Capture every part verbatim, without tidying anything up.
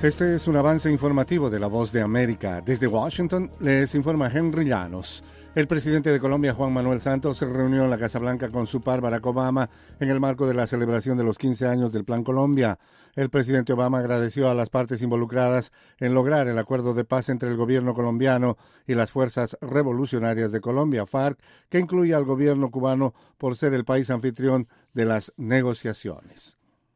Este es un avance informativo de La Voz de América. Desde Washington les informa Henry Llanos. El presidente de Colombia, Juan Manuel Santos, se reunió en la Casa Blanca con su par Barack Obama en el marco de la celebración de los quince años del Plan Colombia. El presidente Obama agradeció a las partes involucradas en lograr el acuerdo de paz entre el gobierno colombiano y las Fuerzas Revolucionarias de Colombia, FARC, que incluye al gobierno cubano por ser el país anfitrión de las negociaciones.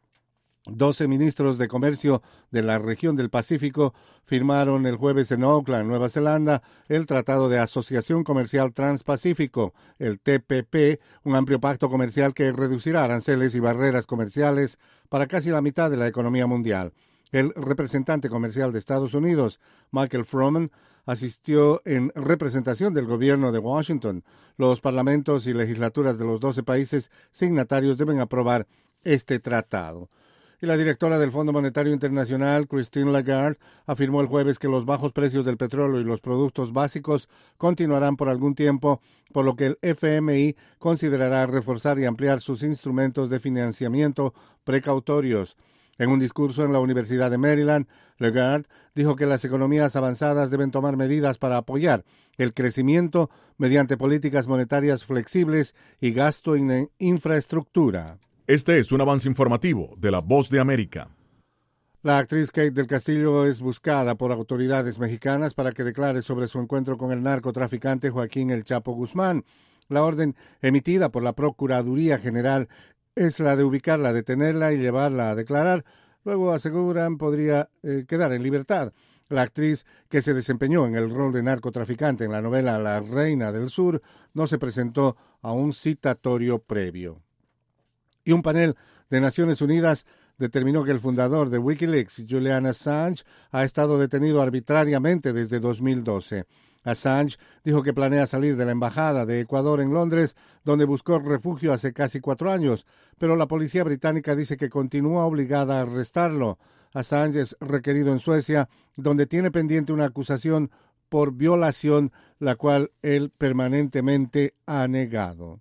Doce ministros de comercio de la región del Pacífico firmaron el jueves en Auckland, Nueva Zelanda, el Tratado de Asociación Comercial Transpacífico, el T P P, un amplio pacto comercial que reducirá aranceles y barreras comerciales para casi la mitad de la economía mundial. El representante comercial de Estados Unidos, Michael Froman, asistió en representación del gobierno de Washington. Los parlamentos y legislaturas de los doce países signatarios deben aprobar este tratado. Y la directora del Fondo Monetario Internacional, Christine Lagarde, afirmó el jueves que los bajos precios del petróleo y los productos básicos continuarán por algún tiempo, por lo que el F M I considerará reforzar y ampliar sus instrumentos de financiamiento precautorios. En un discurso en la Universidad de Maryland, Lagarde dijo que las economías avanzadas deben tomar medidas para apoyar el crecimiento mediante políticas monetarias flexibles y gasto en infraestructura. Este es un avance informativo de La Voz de América. La actriz Kate del Castillo es buscada por autoridades mexicanas para que declare sobre su encuentro con el narcotraficante Joaquín El Chapo Guzmán. La orden emitida por la Procuraduría General es la de ubicarla, detenerla y llevarla a declarar. Luego, aseguran, podría eh, quedar en libertad. La actriz, que se desempeñó en el rol de narcotraficante en la novela La Reina del Sur, no se presentó a un citatorio previo. Y un panel de Naciones Unidas determinó que el fundador de Wikileaks, Julian Assange, ha estado detenido arbitrariamente desde dos mil doce. Assange dijo que planea salir de la embajada de Ecuador en Londres, donde buscó refugio hace casi cuatro años, pero la policía británica dice que continúa obligada a arrestarlo. Assange es requerido en Suecia, donde tiene pendiente una acusación por violación, la cual él permanentemente ha negado.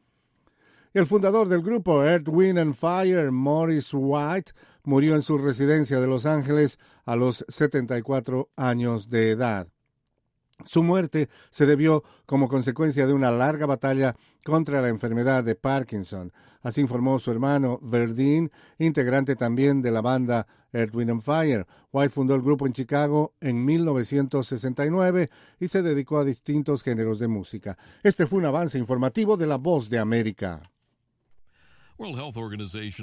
El fundador del grupo Earth, Wind and Fire, Maurice White, murió en su residencia de Los Ángeles a los setenta y cuatro años de edad. Su muerte se debió como consecuencia de una larga batalla contra la enfermedad de Parkinson. Así informó su hermano Verdine, integrante también de la banda Earth, Wind and Fire. White fundó el grupo en Chicago en mil novecientos sesenta y nueve y se dedicó a distintos géneros de música. Este fue un avance informativo de La Voz de América. World Health Organization